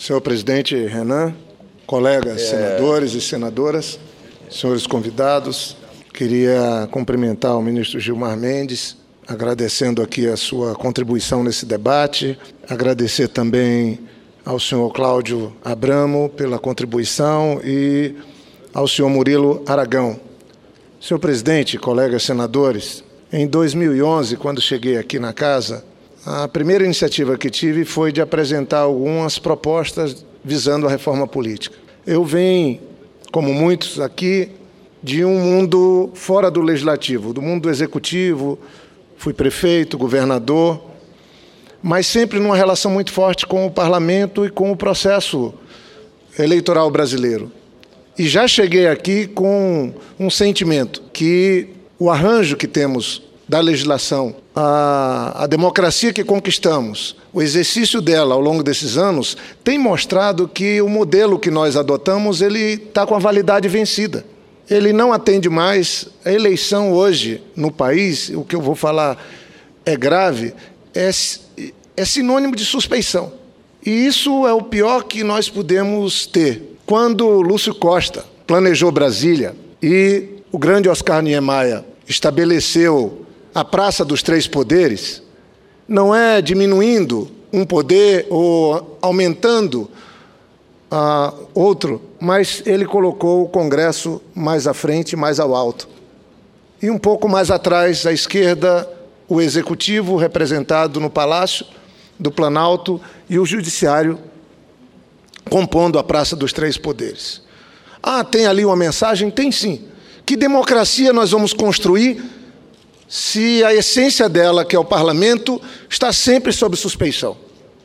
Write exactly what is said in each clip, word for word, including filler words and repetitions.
Senhor presidente Renan, colegas é... senadores e senadoras, senhores convidados, queria cumprimentar o ministro Gilmar Mendes, agradecendo aqui a sua contribuição nesse debate, agradecer também ao senhor Cláudio Abramo pela contribuição e ao senhor Murilo Aragão. Senhor presidente, colegas senadores, em dois mil e onze, quando cheguei aqui na casa, a primeira iniciativa que tive foi de apresentar algumas propostas visando a reforma política. Eu venho, como muitos aqui, de um mundo fora do legislativo, do mundo do executivo, fui prefeito, governador, mas sempre numa relação muito forte com o parlamento e com o processo eleitoral brasileiro. E já cheguei aqui com um sentimento que o arranjo que temos da legislação, a, a democracia que conquistamos, o exercício dela ao longo desses anos, tem mostrado que o modelo que nós adotamos ele está com a validade vencida. Ele não atende mais. A eleição hoje no país, o que eu vou falar é grave, é, é sinônimo de suspeição. E isso é o pior que nós podemos ter. Quando Lúcio Costa planejou Brasília e o grande Oscar Niemeyer estabeleceu a Praça dos Três Poderes, não é diminuindo um poder ou aumentando uh, outro, mas ele colocou o Congresso mais à frente, mais ao alto. E um pouco mais atrás, à esquerda, o Executivo, representado no Palácio do Planalto, e o Judiciário, compondo a Praça dos Três Poderes. Ah, tem ali uma mensagem? Tem sim. Que democracia nós vamos construir se a essência dela, que é o parlamento, está sempre sob suspeição?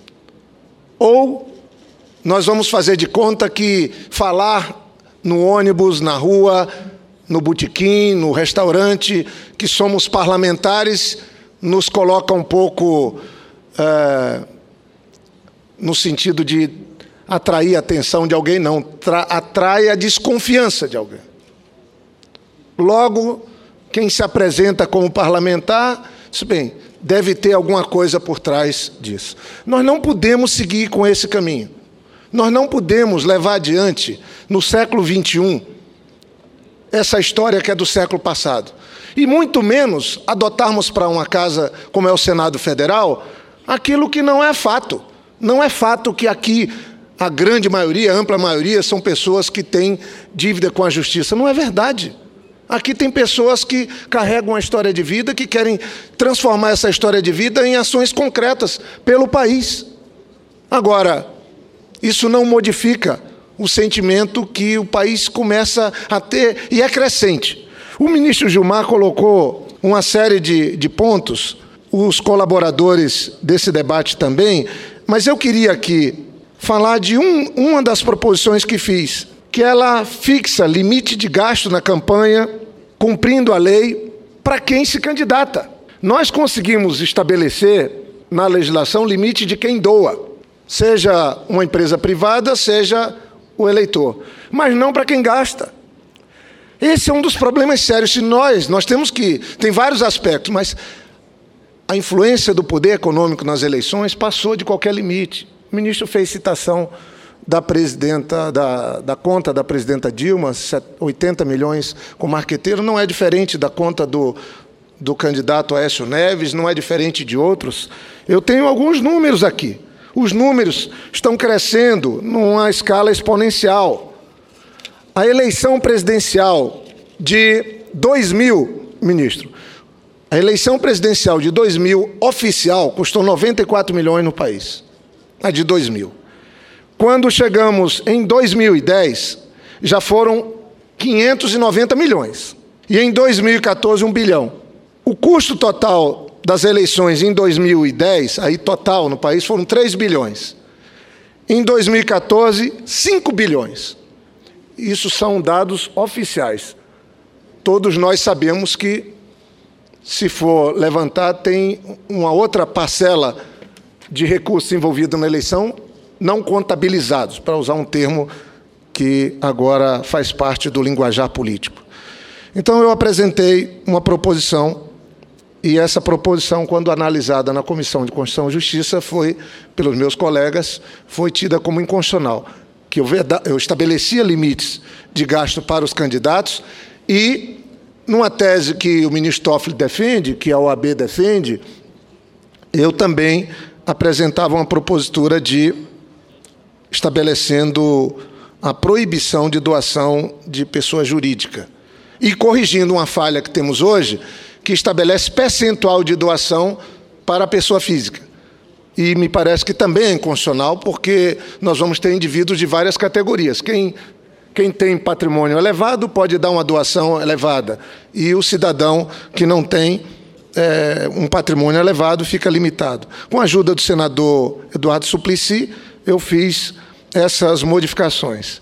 Ou nós vamos fazer de conta que falar no ônibus, na rua, no botequim, no restaurante, que somos parlamentares, nos coloca um pouco é, no sentido de atrair a atenção de alguém? Não, atrai a desconfiança de alguém. Logo, quem se apresenta como parlamentar, isso bem, deve ter alguma coisa por trás disso. Nós não podemos seguir com esse caminho. Nós não podemos levar adiante, no século vinte e um, essa história que é do século passado. E muito menos adotarmos para uma casa como é o Senado Federal, aquilo que não é fato. Não é fato que aqui a grande maioria, a ampla maioria, são pessoas que têm dívida com a justiça. Não é verdade. Aqui tem pessoas que carregam uma história de vida, que querem transformar essa história de vida em ações concretas pelo país. Agora, isso não modifica o sentimento que o país começa a ter, e é crescente. O ministro Gilmar colocou uma série de, de pontos, os colaboradores desse debate também, mas eu queria aqui falar de um, uma das proposições que fiz, que ela fixa limite de gasto na campanha, cumprindo a lei, para quem se candidata. Nós conseguimos estabelecer na legislação limite de quem doa, seja uma empresa privada, seja o eleitor, mas não para quem gasta. Esse é um dos problemas sérios. Se nós, nós temos que, tem vários aspectos, mas a influência do poder econômico nas eleições passou de qualquer limite. O ministro fez citação da presidenta, da, da conta da presidenta Dilma, oitenta milhões com marqueteiro, não é diferente da conta do, do candidato Aécio Neves, não é diferente de outros. Eu tenho alguns números aqui. Os números estão crescendo numa escala exponencial. A eleição presidencial de dois mil, ministro, a eleição presidencial de dois mil, oficial, custou noventa e quatro milhões no país. A de dois mil. Quando chegamos em dois mil e dez, já foram quinhentos e noventa milhões. E em dois mil e quatorze, um bilhão. O custo total das eleições em dois mil e dez, aí total no país, foram três bilhões. Em dois mil e quatorze, cinco bilhões. Isso são dados oficiais. Todos nós sabemos que, se for levantar, tem uma outra parcela de recursos envolvidos na eleição, não contabilizados, para usar um termo que agora faz parte do linguajar político. Então, eu apresentei uma proposição E essa proposição, quando analisada na Comissão de Constituição e Justiça, foi, pelos meus colegas, foi tida como inconstitucional, que eu, eu estabelecia limites de gasto para os candidatos e, numa tese que o ministro Toffoli defende, que a O A B defende, eu também apresentava uma propositura de estabelecendo a proibição de doação de pessoa jurídica e corrigindo uma falha que temos hoje, que estabelece percentual de doação para a pessoa física. E me parece que também é inconstitucional, porque nós vamos ter indivíduos de várias categorias. Quem, quem tem patrimônio elevado pode dar uma doação elevada, e o cidadão que não tem é, um patrimônio elevado fica limitado. Com a ajuda do senador Eduardo Suplicy, eu fiz essas modificações.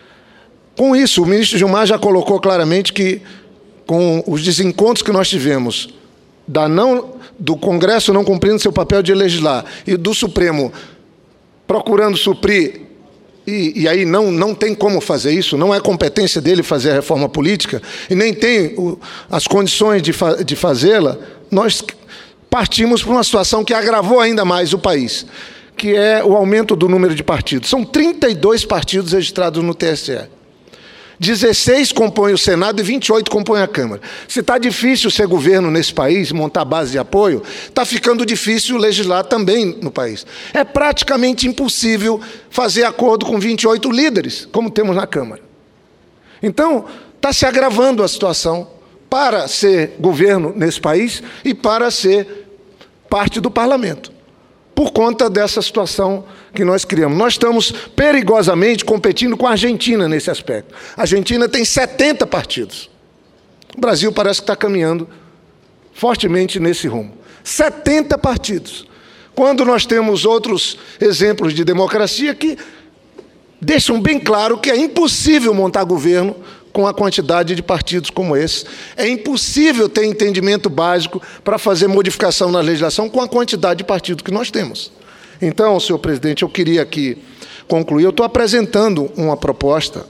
Com isso, o ministro Gilmar já colocou claramente que, com os desencontros que nós tivemos da não, do Congresso não cumprindo seu papel de legislar e do Supremo procurando suprir, e, e aí não, não tem como fazer isso, não é competência dele fazer a reforma política, e nem tem o, as condições de, fa, de fazê-la, nós partimos para uma situação que agravou ainda mais o país, que é o aumento do número de partidos. São trinta e dois partidos registrados no T S E. dezesseis compõem o Senado e vinte e oito compõem a Câmara. Se está difícil ser governo nesse país, montar base de apoio, está ficando difícil legislar também no país. É praticamente impossível fazer acordo com vinte e oito líderes, como temos na Câmara. Então, está se agravando a situação para ser governo nesse país e para ser parte do parlamento, por conta dessa situação que nós criamos. Nós estamos perigosamente competindo com a Argentina nesse aspecto. A Argentina tem setenta partidos. O Brasil parece que está caminhando fortemente nesse rumo. setenta partidos. Quando nós temos outros exemplos de democracia que deixam bem claro que é impossível montar governo com a quantidade de partidos como esse. É impossível ter entendimento básico para fazer modificação na legislação com a quantidade de partidos que nós temos. Então, senhor presidente, eu queria aqui concluir. Eu estou apresentando uma proposta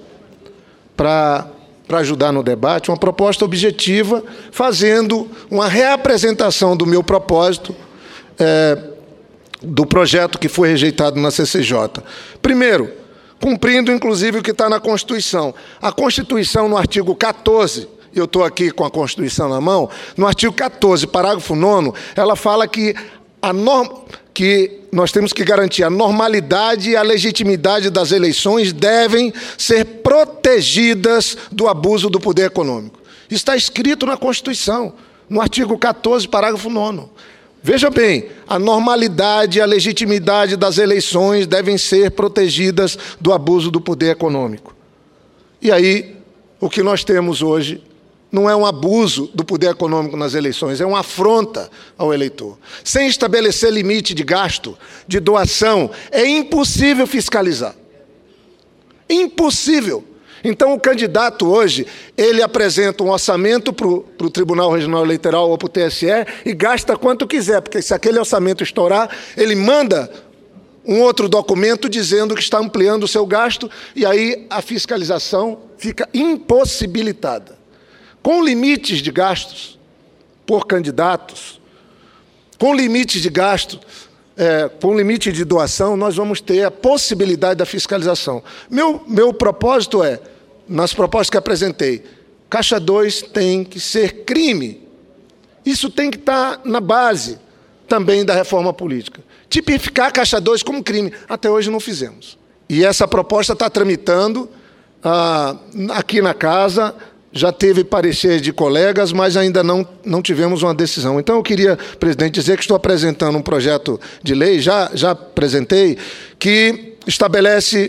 para, para ajudar no debate, uma proposta objetiva, fazendo uma reapresentação do meu propósito, é, do projeto que foi rejeitado na C C J. Primeiro, cumprindo, inclusive, o que está na Constituição. A Constituição, no artigo quatorze, eu estou aqui com a Constituição na mão, no artigo quatorze, parágrafo nono, ela fala que, a norma, que nós temos que garantir a normalidade e a legitimidade das eleições devem ser protegidas do abuso do poder econômico. Isso está escrito na Constituição, no artigo quatorze, parágrafo nono. Veja bem, a normalidade e a legitimidade das eleições devem ser protegidas do abuso do poder econômico. E aí, o que nós temos hoje não é um abuso do poder econômico nas eleições, é uma afronta ao eleitor. Sem estabelecer limite de gasto, de doação, é impossível fiscalizar. Impossível. Então, o candidato hoje, ele apresenta um orçamento para o Tribunal Regional Eleitoral ou para o T S E e gasta quanto quiser, porque se aquele orçamento estourar, ele manda um outro documento dizendo que está ampliando o seu gasto e aí a fiscalização fica impossibilitada. Com limites de gastos por candidatos, com limites de gasto, é, com limite de doação, nós vamos ter a possibilidade da fiscalização. Meu, meu propósito é, nas propostas que apresentei, Caixa dois tem que ser crime. Isso tem que estar na base também da reforma política. Tipificar Caixa dois como crime. Até hoje não fizemos. E essa proposta está tramitando ah, aqui na casa, já teve parecer de colegas, mas ainda não, não tivemos uma decisão. Então, eu queria, presidente, dizer que estou apresentando um projeto de lei, já, já apresentei, que estabelece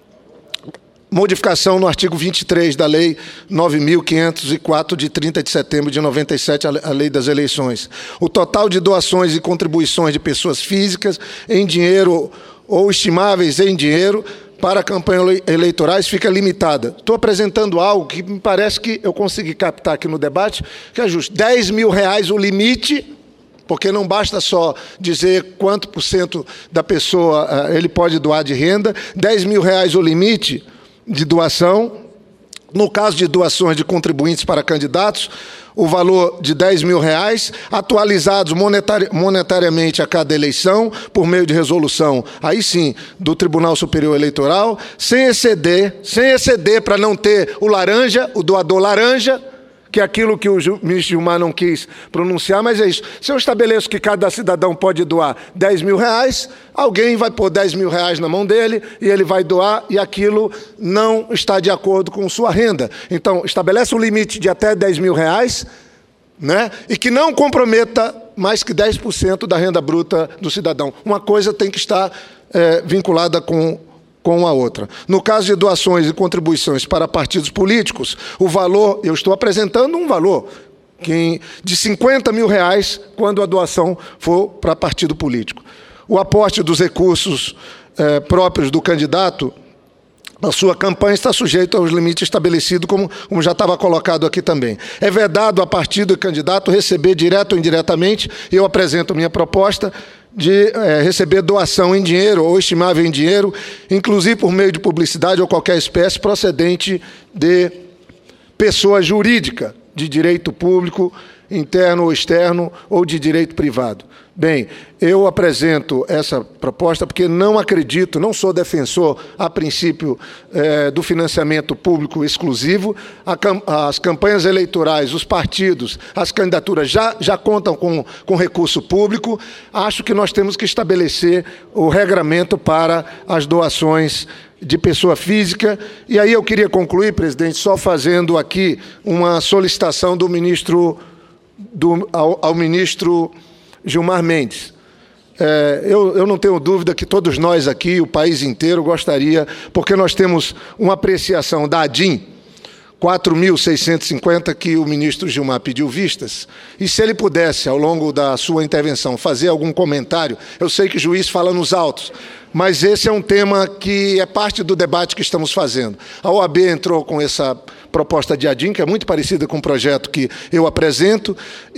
modificação no artigo vinte e três da Lei nove mil quinhentos e quatro, de trinta de setembro de noventa e sete, a Lei das Eleições. O total de doações e contribuições de pessoas físicas em dinheiro ou estimáveis em dinheiro para campanhas eleitorais fica limitada. Estou apresentando algo que me parece que eu consegui captar aqui no debate, que é justo. dez mil reais o limite, porque não basta só dizer quanto por cento da pessoa uh, ele pode doar de renda, dez mil reais o limite de doação No caso de doações de contribuintes para candidatos, o valor de dez mil reais, atualizados monetari monetariamente a cada eleição, por meio de resolução, aí sim, do Tribunal Superior Eleitoral, sem exceder, sem exceder para não ter o laranja, o doador laranja, que é aquilo que o ministro Gilmar não quis pronunciar, mas é isso. Se eu estabeleço que cada cidadão pode doar dez mil reais, alguém vai pôr dez mil reais na mão dele e ele vai doar e aquilo não está de acordo com sua renda. Então, estabelece um limite de até dez mil reais, né? E que não comprometa mais que dez por cento da renda bruta do cidadão. Uma coisa tem que estar é, vinculada com com a outra. No caso de doações e contribuições para partidos políticos, o valor, eu estou apresentando um valor que, de cinquenta mil reais quando a doação for para partido político. O aporte dos recursos eh, próprios do candidato, a sua campanha está sujeita aos limites estabelecidos, como, como já estava colocado aqui também. É vedado a partido e candidato receber direto ou indiretamente, e eu apresento a minha proposta, de é, receber doação em dinheiro ou estimável em dinheiro, inclusive por meio de publicidade ou qualquer espécie procedente de pessoa jurídica de direito público, interno ou externo, ou de direito privado. Bem, eu apresento essa proposta porque não acredito, não sou defensor, a princípio, eh, do financiamento público exclusivo. A cam as campanhas eleitorais, os partidos, as candidaturas já, já contam com, com recurso público. Acho que nós temos que estabelecer o regramento para as doações de pessoa física. E aí eu queria concluir, presidente, só fazendo aqui uma solicitação do ministro, do, ao, ao ministro Gilmar Mendes. É, eu, eu não tenho dúvida que todos nós aqui, o país inteiro, gostaria, porque nós temos uma apreciação da ADIM, quatro mil seiscentos e cinquenta, que o ministro Gilmar pediu vistas, e se ele pudesse, ao longo da sua intervenção, fazer algum comentário, eu sei que o juiz fala nos autos, mas esse é um tema que é parte do debate que estamos fazendo. A O A B entrou com essa proposta de ADIM, que é muito parecida com o projeto que eu apresento,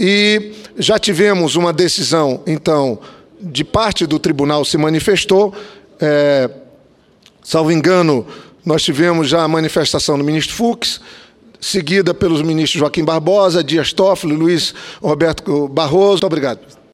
e já tivemos uma decisão, então, de parte do tribunal se manifestou, é, salvo engano, nós tivemos já a manifestação do ministro Fux, seguida pelos ministros Joaquim Barbosa, Dias Toffoli, Luiz Roberto Barroso. Muito obrigado.